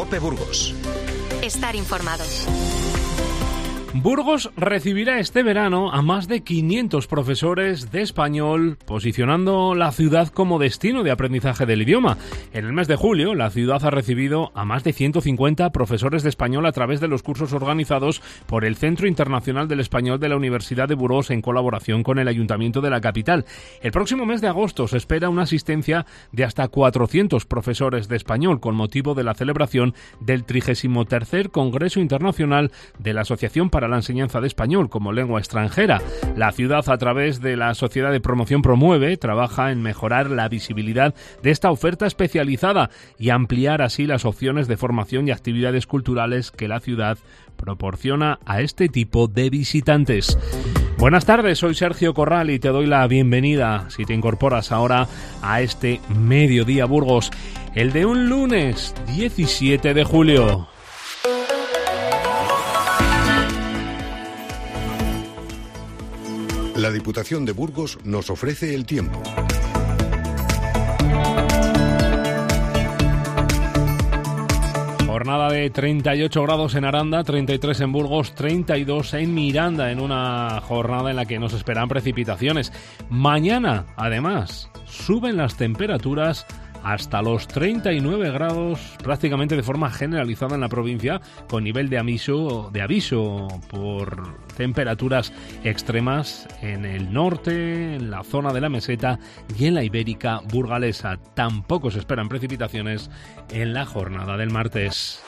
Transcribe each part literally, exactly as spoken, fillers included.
COPE Burgos. Estar informado. Burgos recibirá este verano a más de quinientos profesores de español, posicionando la ciudad como destino de aprendizaje del idioma. En el mes de julio, la ciudad ha recibido a más de ciento cincuenta profesores de español a través de los cursos organizados por el Centro Internacional del Español de la Universidad de Burgos en colaboración con el Ayuntamiento de la capital. El próximo mes de agosto se espera una asistencia de hasta cuatrocientos profesores de español con motivo de la celebración del trigésimo tercer Congreso Internacional de la Asociación para la Enseñanza de Español como lengua extranjera. La ciudad, a través de la Sociedad de Promoción Promueve, trabaja en mejorar la visibilidad de esta oferta especializada y ampliar así las opciones de formación y actividades culturales que la ciudad proporciona a este tipo de visitantes. Buenas tardes, soy Sergio Corral y te doy la bienvenida, si te incorporas ahora a este Mediodía Burgos, el de un lunes diecisiete de julio. La Diputación de Burgos nos ofrece el tiempo. Jornada de treinta y ocho grados en Aranda, treinta y tres en Burgos, treinta y dos en Miranda, en una jornada en la que nos esperan precipitaciones. Mañana, además, suben las temperaturas hasta los treinta y nueve grados prácticamente de forma generalizada en la provincia, con nivel de aviso, de aviso por temperaturas extremas en el norte, en la zona de la meseta y en la ibérica burgalesa. Tampoco se esperan precipitaciones en la jornada del martes.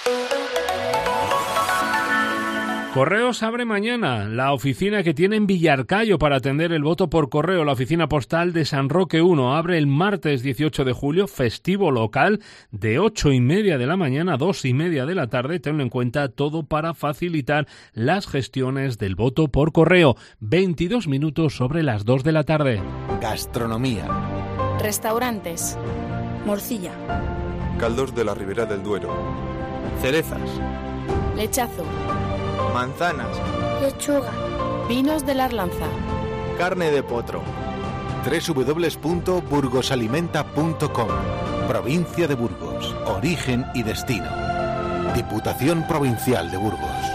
Correos abre mañana la oficina que tiene en Villarcayo para atender el voto por correo. La oficina postal de San Roque uno abre el martes dieciocho de julio, festivo local, de ocho y media de la mañana a dos y media de la tarde. Tenlo en cuenta, todo para facilitar las gestiones del voto por correo. veintidós minutos sobre las dos de la tarde. Gastronomía. Restaurantes. Morcilla. Caldos de la Ribera del Duero. Cerezas. Lechazo. Manzanas. Lechuga. Vinos de la Arlanza. Carne de potro. doble u doble u doble u punto burgosalimenta punto com. Provincia de Burgos. Origen y destino. Diputación Provincial de Burgos.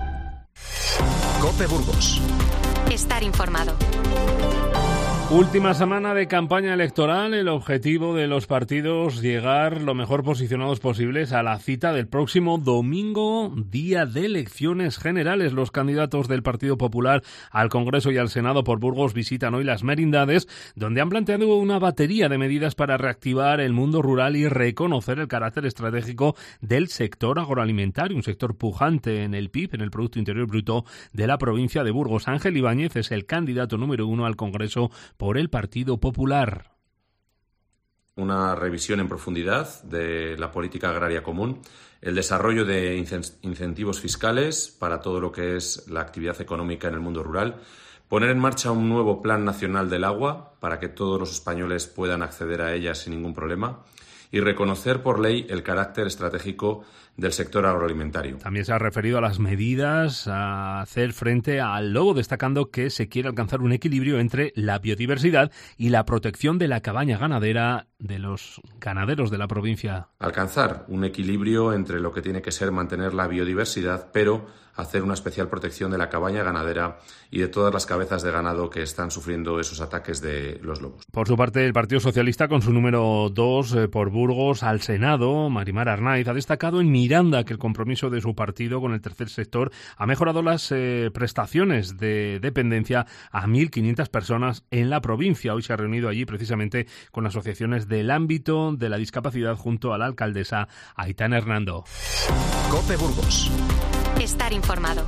COPE Burgos. Estar informado. Última semana de campaña electoral. El objetivo de los partidos, llegar lo mejor posicionados posibles a la cita del próximo domingo, día de elecciones generales. Los candidatos del Partido Popular al Congreso y al Senado por Burgos visitan hoy Las Merindades, donde han planteado una batería de medidas para reactivar el mundo rural y reconocer el carácter estratégico del sector agroalimentario, un sector pujante en el P I B, en el Producto Interior Bruto de la provincia de Burgos. Ángel Ibáñez es el candidato número uno al Congreso por el Partido Popular. Una revisión en profundidad de la política agraria común, el desarrollo de incentivos fiscales para todo lo que es la actividad económica en el mundo rural, poner en marcha un nuevo Plan Nacional del Agua para que todos los españoles puedan acceder a ella sin ningún problema y reconocer por ley el carácter estratégico del sector agroalimentario. También se ha referido a las medidas a hacer frente al lobo, destacando que se quiere alcanzar un equilibrio entre la biodiversidad y la protección de la cabaña ganadera de los ganaderos de la provincia. Alcanzar un equilibrio entre lo que tiene que ser mantener la biodiversidad, pero hacer una especial protección de la cabaña ganadera y de todas las cabezas de ganado que están sufriendo esos ataques de los lobos. Por su parte, el Partido Socialista, con su número dos eh, por Burgos al Senado, Marimar Arnaiz, ha destacado en Miranda que el compromiso de su partido con el tercer sector ha mejorado las eh, prestaciones de dependencia a mil quinientas personas en la provincia. Hoy se ha reunido allí precisamente con asociaciones del ámbito de la discapacidad junto a la alcaldesa Aitana Hernando. COPE Burgos. Estar informado.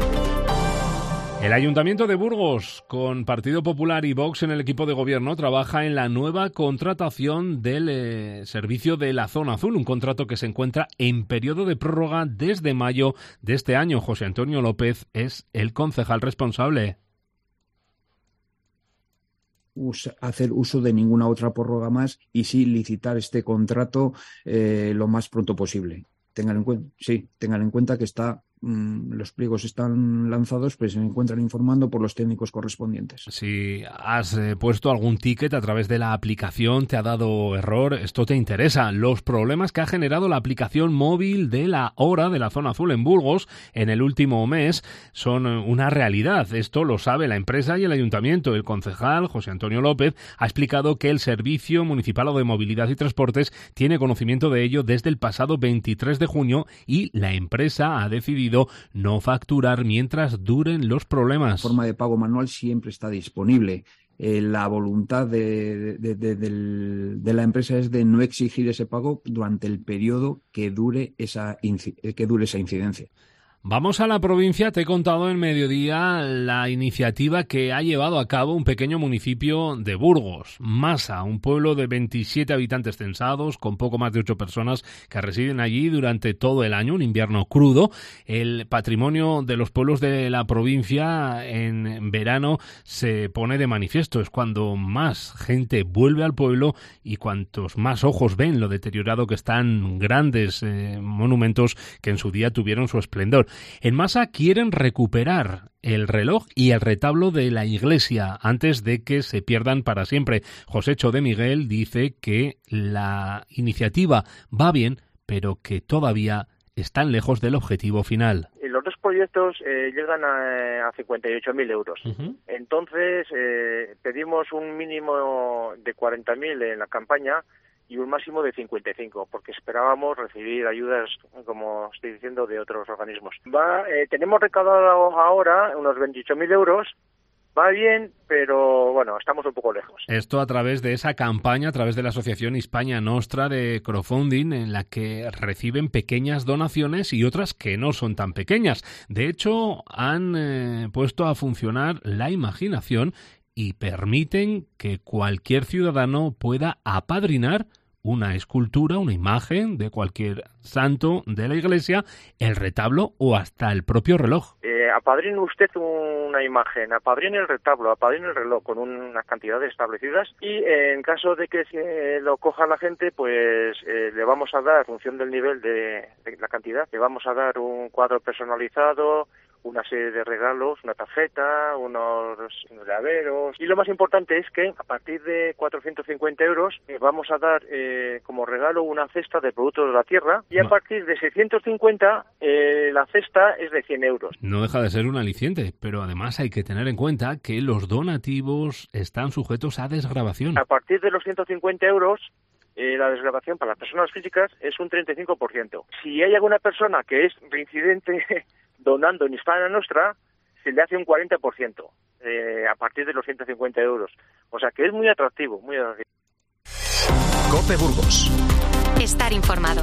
El Ayuntamiento de Burgos, con Partido Popular y Vox en el equipo de gobierno, trabaja en la nueva contratación del eh, servicio de la Zona Azul, un contrato que se encuentra en periodo de prórroga desde mayo de este año. José Antonio López es el concejal responsable. Hacer uso de ninguna otra prórroga más y sí licitar este contrato eh, lo más pronto posible. Tengan en cuenta, sí, tengan en cuenta que está mmm, los pliegos están lanzados, pues se encuentran informando por los técnicos correspondientes. Si has eh, puesto algún ticket a través de la aplicación, te ha dado error, esto te interesa. Los problemas que ha generado la aplicación móvil de la hora de la zona azul en Burgos en el último mes son una realidad. Esto lo sabe la empresa y el ayuntamiento. El concejal, José Antonio López, ha explicado que el Servicio Municipal de Movilidad y Transportes tiene conocimiento de ello desde el pasado veintitrés de junio y la empresa ha decidido no facturar mientras duren los problemas. La forma de pago manual siempre está disponible. Eh, la voluntad de, de, de, de, de la empresa es de no exigir ese pago durante el periodo que dure esa, que dure esa incidencia. Vamos a la provincia. Te he contado en mediodía la iniciativa que ha llevado a cabo un pequeño municipio de Burgos, Masa, un pueblo de veintisiete habitantes censados, con poco más de ocho personas que residen allí durante todo el año, un invierno crudo. El patrimonio de los pueblos de la provincia en verano se pone de manifiesto. Es cuando más gente vuelve al pueblo y cuantos más ojos ven lo deteriorado que están grandes eh, monumentos que en su día tuvieron su esplendor. En Masa quieren recuperar el reloj y el retablo de la iglesia antes de que se pierdan para siempre. José Cho de Miguel dice que la iniciativa va bien, pero que todavía están lejos del objetivo final. Los dos proyectos eh, llegan a, a cincuenta y ocho mil euros. Uh-huh. Entonces, eh, pedimos un mínimo de cuarenta mil en la campaña y un máximo de cincuenta y cinco, porque esperábamos recibir ayudas, como estoy diciendo, de otros organismos. Va, eh, tenemos recaudado ahora unos veintiocho mil euros, va bien, pero bueno, estamos un poco lejos. Esto a través de esa campaña, a través de la Asociación Hispania Nostra de crowdfunding, en la que reciben pequeñas donaciones y otras que no son tan pequeñas. De hecho, han eh, puesto a funcionar la imaginación y permiten que cualquier ciudadano pueda apadrinar una escultura, una imagen de cualquier santo de la iglesia, el retablo o hasta el propio reloj. Eh, apadrine usted una imagen, apadrine el retablo, apadrine el reloj con unas cantidades establecidas y eh, en caso de que se lo coja la gente, pues eh, le vamos a dar, en función del nivel de, de la cantidad, le vamos a dar un cuadro personalizado, una serie de regalos, una tarjeta, unos llaveros. Y lo más importante es que a partir de cuatrocientos cincuenta euros eh, vamos a dar eh, como regalo una cesta de productos de la tierra y a no. partir de seiscientos cincuenta eh, la cesta es de cien euros. No deja de ser un aliciente, pero además hay que tener en cuenta que los donativos están sujetos a desgravación. A partir de los ciento cincuenta euros Eh, la desgravación para las personas físicas es un treinta y cinco por ciento. Si hay alguna persona que es reincidente donando en Hispania Nostra, se le hace un cuarenta por ciento eh, a partir de los ciento cincuenta euros. O sea que es muy atractivo, muy atractivo. COPE Burgos. Estar informado.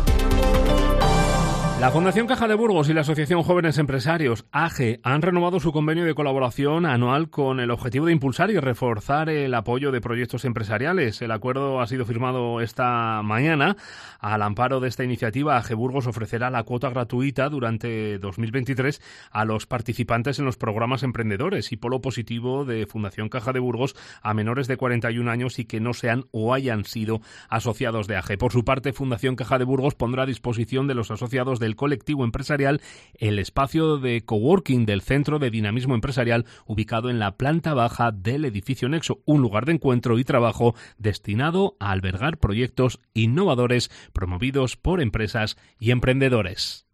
La Fundación Caja de Burgos y la Asociación Jóvenes Empresarios, A G E, han renovado su convenio de colaboración anual con el objetivo de impulsar y reforzar el apoyo de proyectos empresariales. El acuerdo ha sido firmado esta mañana. Al amparo de esta iniciativa, A G E Burgos ofrecerá la cuota gratuita durante dos mil veintitrés a los participantes en los programas emprendedores y polo positivo de Fundación Caja de Burgos a menores de cuarenta y un años y que no sean o hayan sido asociados de A G E. Por su parte, Fundación Caja de Burgos pondrá a disposición de los asociados de del colectivo empresarial el espacio de coworking del Centro de Dinamismo Empresarial ubicado en la planta baja del edificio Nexo, un lugar de encuentro y trabajo destinado a albergar proyectos innovadores promovidos por empresas y emprendedores.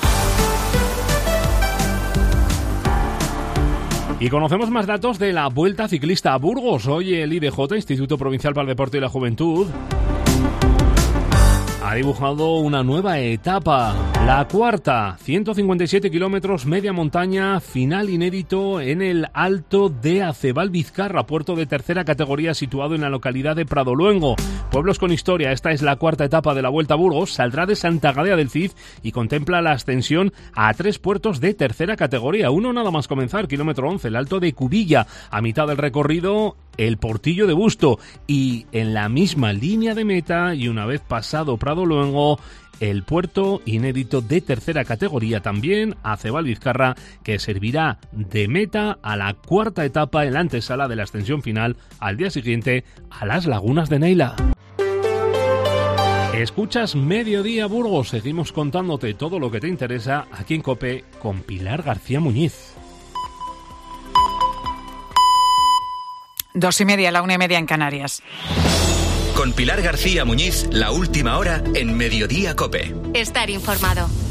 Y conocemos más datos de la Vuelta Ciclista a Burgos. Hoy el I D J, Instituto Provincial para el Deporte y la Juventud, ha dibujado una nueva etapa, la cuarta, ciento cincuenta y siete kilómetros, media montaña, final inédito en el Alto de Acebal Vizcarra, puerto de tercera categoría situado en la localidad de Pradoluengo. Pueblos con historia, esta es la cuarta etapa de la Vuelta a Burgos, saldrá de Santa Gadea del Cid y contempla la ascensión a tres puertos de tercera categoría. Uno nada más comenzar, kilómetro once, el Alto de Cubilla, a mitad del recorrido el Portillo de Busto y en la misma línea de meta y una vez pasado Pradoluengo el puerto inédito de tercera categoría también, Acebal Vizcarra, que servirá de meta a la cuarta etapa en la antesala de la ascensión final al día siguiente a las Lagunas de Neila. Escuchas Mediodía Burgos. Seguimos contándote todo lo que te interesa aquí en COPE con Pilar García Muñiz. Dos y media, la una y media en Canarias. Con Pilar García Muñiz, la última hora en Mediodía COPE. Estar informado.